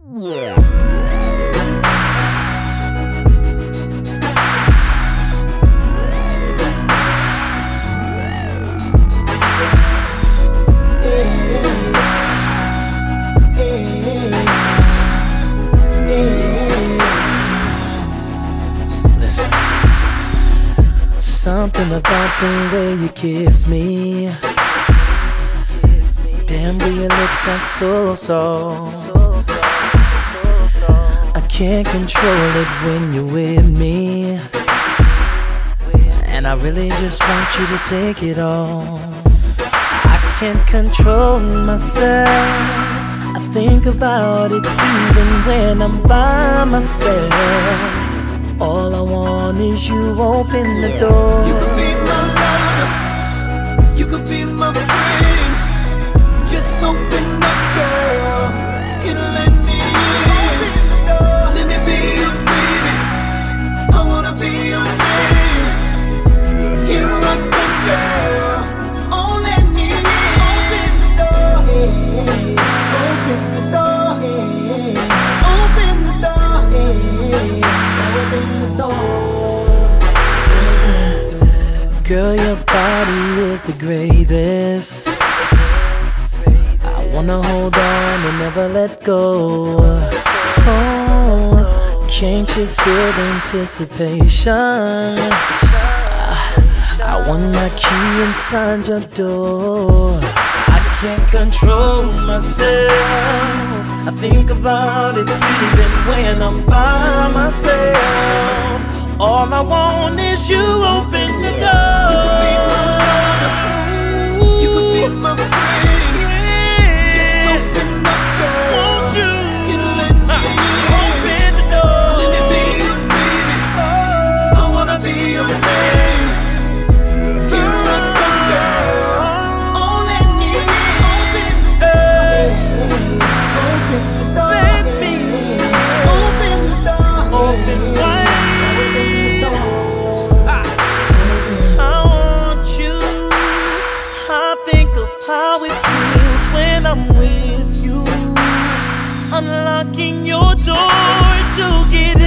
Listen. Something about the way you kiss me. Damn, your lips are so soft. I can't control it when you're with me, and I really just want you to take it all. I can't control myself. I think about it even when I'm by myself. All I want is you open the door. You could be my lover, you could be my friend. Just open up, girl, and let me in. Open the door, let me be your baby. I wanna be your man. Here I come, girl. Oh, let me in. Open the door, open the door, open the door. Girl, your body is the greatest. I wanna hold on and never let go. Oh, can't you feel the anticipation? I want my key inside your door. I can't control myself. I think about it even when I'm by myself. All I want is you open the door. You could be my lover, you could be my friend. Just open up, girl. Won't you let me open the door? Let me be your baby. I wanna be your man. Here I come, girl. Oh, let me open the door. Let me Open the door. open wide. I want you. I think of how it feels when I'm with you. Unlocking your door to get in.